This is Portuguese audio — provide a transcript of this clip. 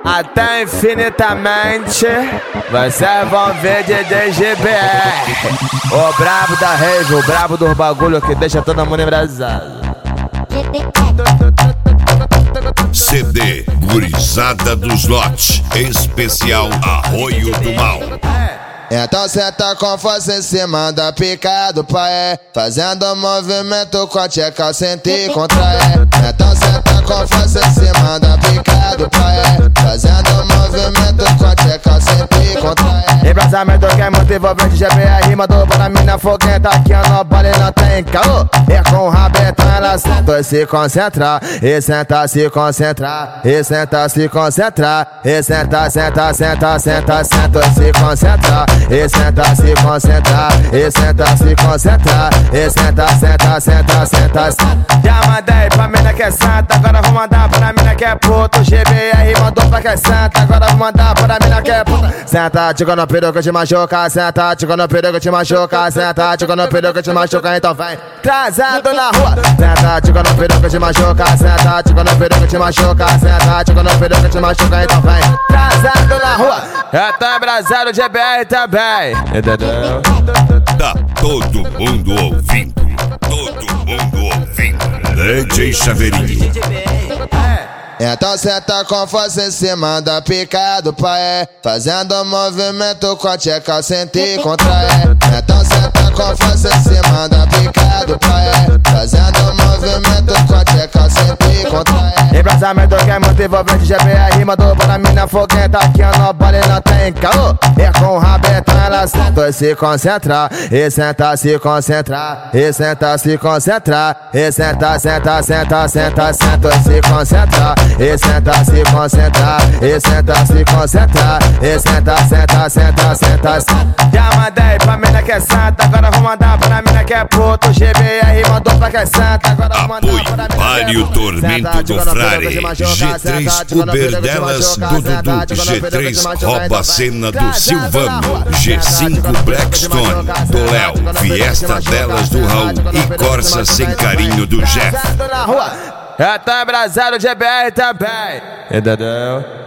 até infinitamente. Vocês vão ver DJ GBR, o brabo da rave, o brabo dos bagulho que deixa todo mundo embrasado. CD Gurizada dos Lotes, especial Arroio do Mal. Então senta com força em cima da pica do pai, fazendo movimento com a tcheca sem te contrair. Então senta com força em cima da pica do pai, fazendo movimento com a tcheca sem te contrair. Embrasamento que é muito envolvente, GBR mandou para mim na fogueta, aqui no baile não tem caô. É com o rabetão ela senta e se concentra, e senta, se concentrar, e senta, se concentrar, e senta, senta, senta, senta, senta e se concentrar. E senta, se concentrar, e senta, se concentrar, e senta, senta, senta, senta. Já mandei pra mina que é santa, agora vou mandar pra mina que é puto. GBR mandou pra que é santa, agora vou mandar pra mina que é puta. Senta, tico no peru que te machuca, senta, tico no peru que te machuca, senta, tico no peru que te machuca, então vem trazendo na rua. Senta, tico no peru que te machuca, senta, tico no peru que te machuca, senta, tico no peru que te machuca, então vem trazendo na rua. Eu tô embrasado, GBR também. Entendeu? Tá todo mundo ouvindo, todo mundo ouvindo. DJ Chaveirinho. Então senta com força em cima da pica do pai, fazendo movimento com a tcheca sem te contrair. Então senta com força em cima da pica do pai, fazendo movimento com a tcheca sem te contrair. Embrasamento que é muito envolvente, GBR mandou para mim na fogueta, aqui no baile não tem caô. É com o rabetão ela senta e se concentrar, e senta, se concentrar, e senta, se concentrar, e senta, senta, senta, senta, senta e se concentrar. E senta, se concentrar, e senta, se concentrar, e senta, senta, senta, senta. Já mandei pra mina que é santa, agora vou mandar pra mina que é puto. GBR mandou pra que é santa, agora vou mandar pra mina que é puto. Mário Tormento do Frare, G3 Uber delas do Dudu, G3 Rouba a Cena do Silvano, G5 Blackstone do Léo, Fiesta delas do Raul e Corsa Sem Carinho do Jeff. Eu tô embrasado, GBR também. Entendeu?